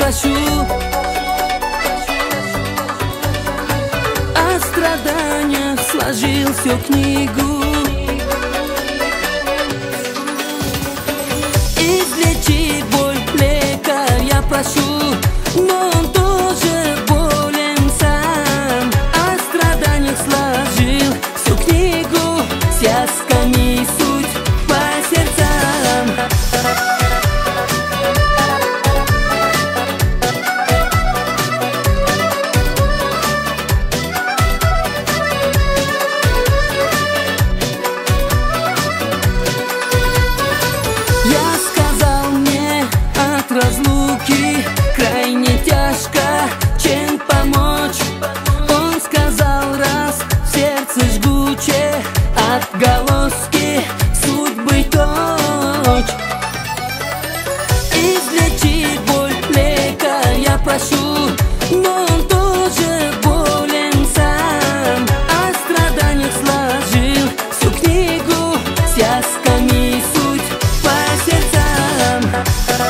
прошу. О страданиях сложил всю книгу. Излечи боль, лекарь, я прошу, но он тоже болен сам. О страданиях сложил всю книгу, связками суть по сердцам. Разлуки крайне тяжко, чем помочь? Он сказал, раз в сердце жгуче, отголоски судьбы точь. Излечи боль, лекарь, я прошу, но он тоже болен сам. О страданиях сложил всю книгу, связками суть по сердцам.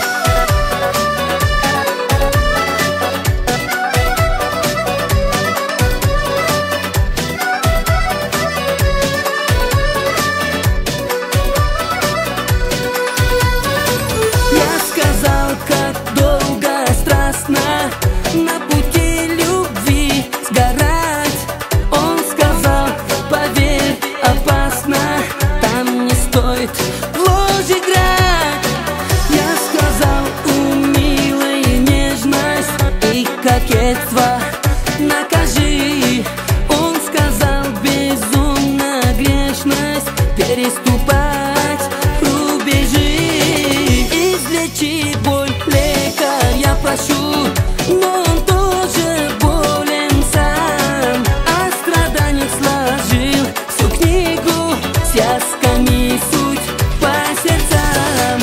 На пути любви сгорать. Он сказал, поверь, опасно, там не стоит ложь играть. Я сказал, у милой нежность и кокетство накажи. Он сказал, безумно грешность переступать рубежи. Излечи боль, лекарь, я прошу, но он тоже болен сам. О страданиях сложил всю книгу, связками суть по сердцам.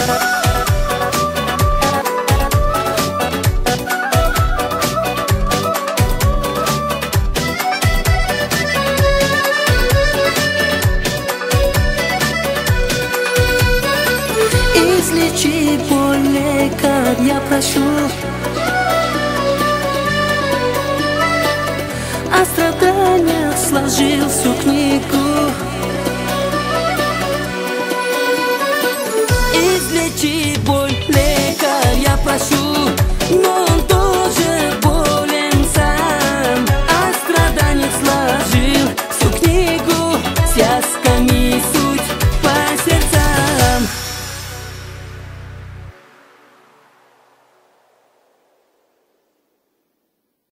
Излечи боль, лекарь, я прошу. О страданиях сложил всю